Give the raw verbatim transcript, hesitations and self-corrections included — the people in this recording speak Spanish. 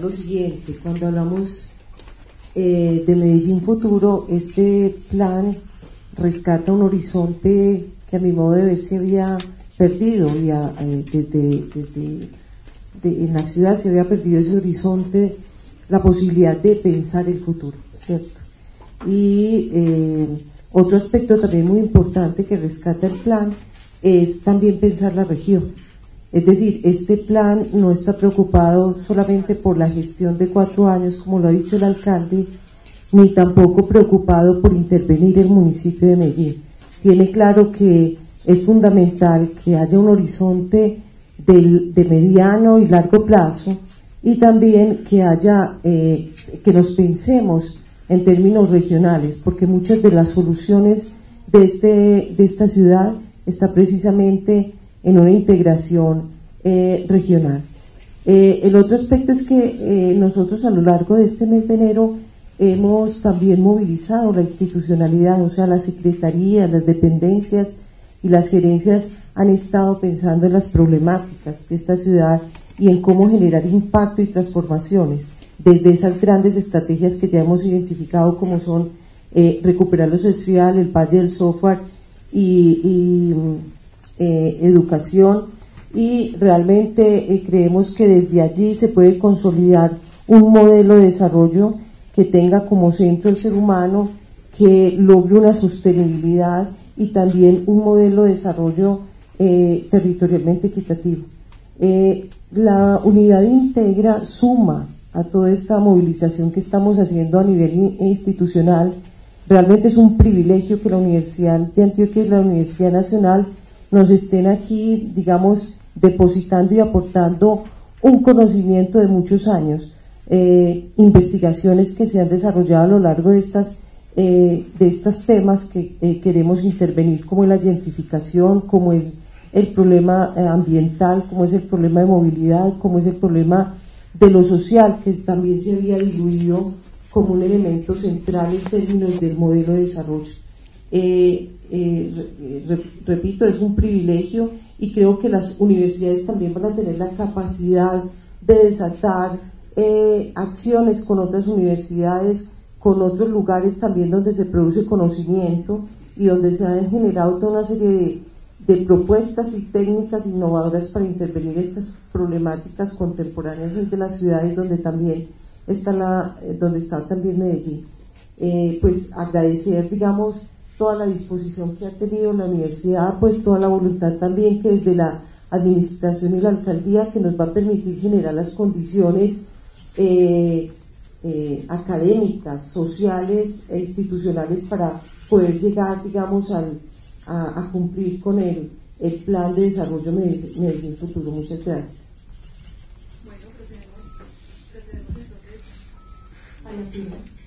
lo siguiente: cuando hablamos eh, de Medellín Futuro, este plan rescata un horizonte que a mi modo de ver se había perdido ya, eh, desde, desde de, en la ciudad se había perdido ese horizonte, la posibilidad de pensar el futuro, ¿cierto? Y eh, otro aspecto también muy importante que rescata el plan es también pensar la región. Es decir, este plan no está preocupado solamente por la gestión de cuatro años, como lo ha dicho el alcalde, ni tampoco preocupado por intervenir el municipio de Medellín. Tiene claro que es fundamental que haya un horizonte de, de mediano y largo plazo, y también que haya, eh, que nos pensemos en términos regionales, porque muchas de las soluciones de, este, de esta ciudad está precisamente en una integración eh, regional. Eh, el otro aspecto es que eh, nosotros a lo largo de este mes de enero hemos también movilizado la institucionalidad, o sea, las secretarías, las dependencias y las gerencias han estado pensando en las problemáticas de esta ciudad y en cómo generar impacto y transformaciones desde esas grandes estrategias que ya hemos identificado, como son eh, recuperar lo social, el valle del software y, y eh, educación, y realmente eh, creemos que desde allí se puede consolidar un modelo de desarrollo que tenga como centro el ser humano, que logre una sostenibilidad y también un modelo de desarrollo eh, territorialmente equitativo. Eh, la unidad integra suma a toda esta movilización que estamos haciendo a nivel institucional. Realmente es un privilegio que la Universidad de Antioquia y la Universidad Nacional nos estén aquí, digamos, depositando y aportando un conocimiento de muchos años, eh, investigaciones que se han desarrollado a lo largo de estas eh, de estos temas que eh, queremos intervenir, como la gentrificación, como el, el problema eh, ambiental, como es el problema de movilidad, como es el problema de lo social, que también se había diluido como un elemento central en términos del modelo de desarrollo. Eh, eh, re, repito, es un privilegio, y creo que las universidades también van a tener la capacidad de desatar eh, acciones con otras universidades, con otros lugares también donde se produce conocimiento y donde se han generado toda una serie de, de propuestas y técnicas innovadoras para intervenir estas problemáticas contemporáneas de las ciudades donde también está la, donde está también Medellín. Eh, pues agradecer, digamos, toda la disposición que ha tenido la universidad, pues toda la voluntad también que desde la administración y la alcaldía, que nos va a permitir generar las condiciones eh, eh, académicas, sociales e institucionales para poder llegar, digamos, al, a, a cumplir con el, el plan de desarrollo Medellín, Medellín Futuro. Muchas gracias. Bueno, procedemos, procedemos entonces a la final.